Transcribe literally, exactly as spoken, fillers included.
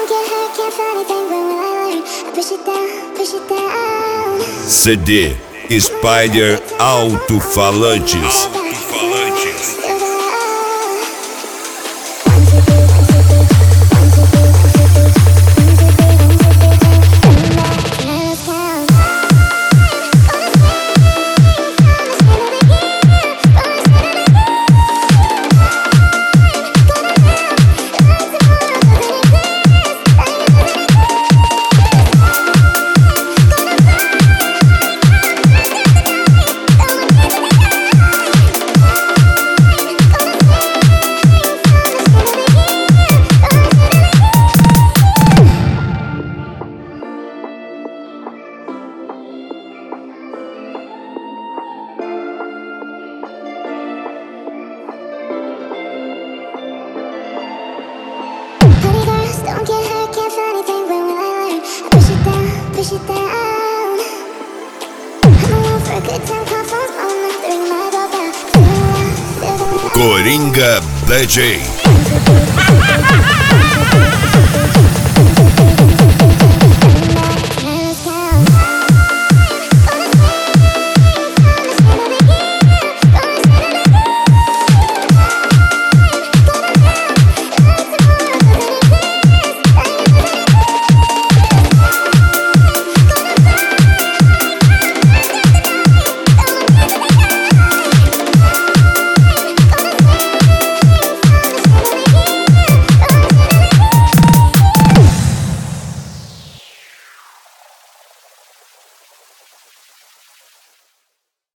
C D Spider Alto-Falantes. Alto-Falantes. Don't get hurt, can't feel anything, when will I learn? I push it down, push it down. I'm alone for a good time, call phones blowing up, the ring might go down. Feel the love, feel the love. Coringa D J.